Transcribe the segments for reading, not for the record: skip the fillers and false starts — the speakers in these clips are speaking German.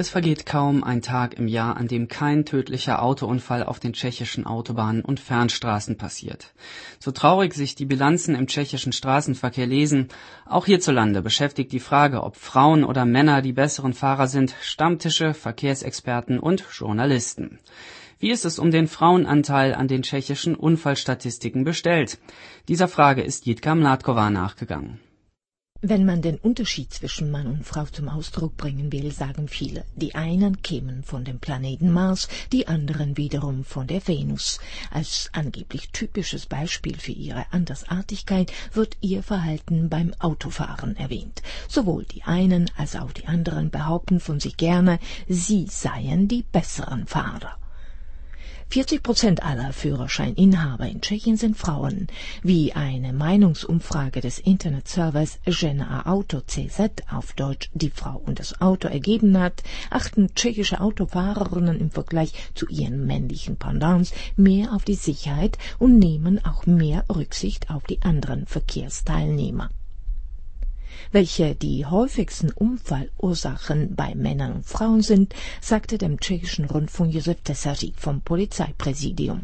Es vergeht kaum ein Tag im Jahr, an dem kein tödlicher Autounfall auf den tschechischen Autobahnen und Fernstraßen passiert. So traurig sich die Bilanzen im tschechischen Straßenverkehr lesen, auch hierzulande beschäftigt die Frage, ob Frauen oder Männer die besseren Fahrer sind, Stammtische, Verkehrsexperten und Journalisten. Wie ist es um den Frauenanteil an den tschechischen Unfallstatistiken bestellt? Dieser Frage ist Jitka Mládková nachgegangen. Wenn man den Unterschied zwischen Mann und Frau zum Ausdruck bringen will, sagen viele, die einen kämen von dem Planeten Mars, die anderen wiederum von der Venus. Als angeblich typisches Beispiel für ihre Andersartigkeit wird ihr Verhalten beim Autofahren erwähnt. Sowohl die einen als auch die anderen behaupten von sich gerne, sie seien die besseren Fahrer. 40% aller Führerscheininhaber in Tschechien sind Frauen. Wie eine Meinungsumfrage des Internetservers Žena Auto CZ, auf Deutsch die Frau und das Auto, ergeben hat, achten tschechische Autofahrerinnen im Vergleich zu ihren männlichen Pendants mehr auf die Sicherheit und nehmen auch mehr Rücksicht auf die anderen Verkehrsteilnehmer. Welche die häufigsten Unfallursachen bei Männern und Frauen sind, sagte dem tschechischen Rundfunk Josef Tesařík vom Polizeipräsidium.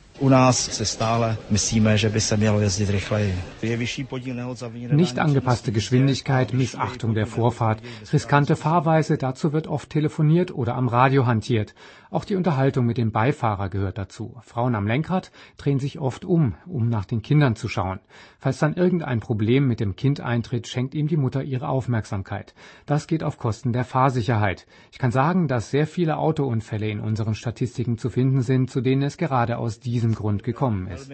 Nicht angepasste Geschwindigkeit, Missachtung der Vorfahrt, riskante Fahrweise, dazu wird oft telefoniert oder am Radio hantiert. Auch die Unterhaltung mit dem Beifahrer gehört dazu. Frauen am Lenkrad drehen sich oft um nach den Kindern zu schauen. Falls dann irgendein Problem mit dem Kind eintritt, schenkt ihm die Mutter ihre Aufmerksamkeit. Das geht auf Kosten der Fahrsicherheit. Ich kann sagen, dass sehr viele Autounfälle in unseren Statistiken zu finden sind, zu denen es gerade aus diesem Grund gekommen ist.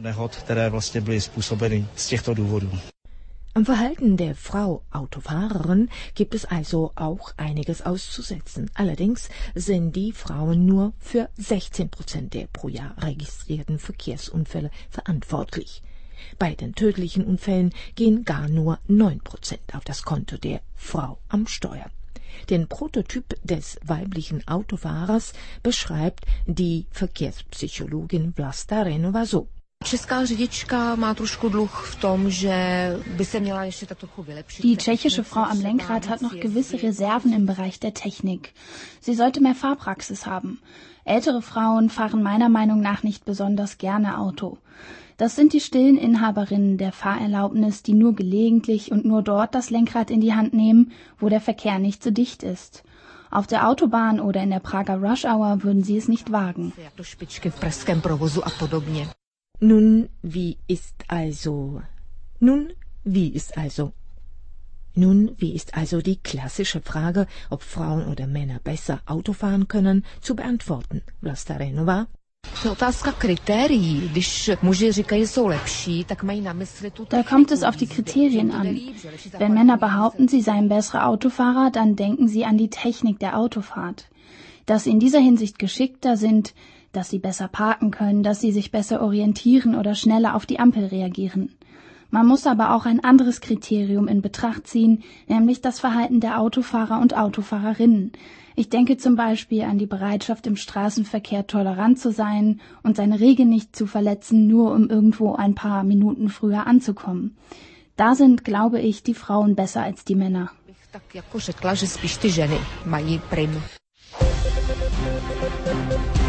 Am Verhalten der Frau Autofahrerin gibt es also auch einiges auszusetzen. Allerdings sind die Frauen nur für 16% der pro Jahr registrierten Verkehrsunfälle verantwortlich. Bei den tödlichen Unfällen gehen gar nur 9% auf das Konto der Frau am Steuer. Den Prototyp des weiblichen Autofahrers beschreibt die Verkehrspsychologin Vlasta Renova so. Die tschechische Frau am Lenkrad hat noch gewisse Reserven im Bereich der Technik. Sie sollte mehr Fahrpraxis haben. Ältere Frauen fahren meiner Meinung nach nicht besonders gerne Auto. Das sind die stillen Inhaberinnen der Fahrerlaubnis, die nur gelegentlich und nur dort das Lenkrad in die Hand nehmen, wo der Verkehr nicht so dicht ist. Auf der Autobahn oder in der Prager Rush Hour würden sie es nicht wagen. Nun, wie ist also die klassische Frage, ob Frauen oder Männer besser Auto fahren können, zu beantworten? Vlasta Renova. Da kommt es auf die Kriterien an. Wenn Männer behaupten, sie seien bessere Autofahrer, dann denken sie an die Technik der Autofahrt. Dass sie in dieser Hinsicht geschickter sind, dass sie besser parken können, dass sie sich besser orientieren oder schneller auf die Ampel reagieren. Man muss aber auch ein anderes Kriterium in Betracht ziehen, nämlich das Verhalten der Autofahrer und Autofahrerinnen. Ich denke zum Beispiel an die Bereitschaft, im Straßenverkehr tolerant zu sein und seine Regeln nicht zu verletzen, nur um irgendwo ein paar Minuten früher anzukommen. Da sind, glaube ich, die Frauen besser als die Männer. Tak jako řekla, že spíš ty ženy mají prim.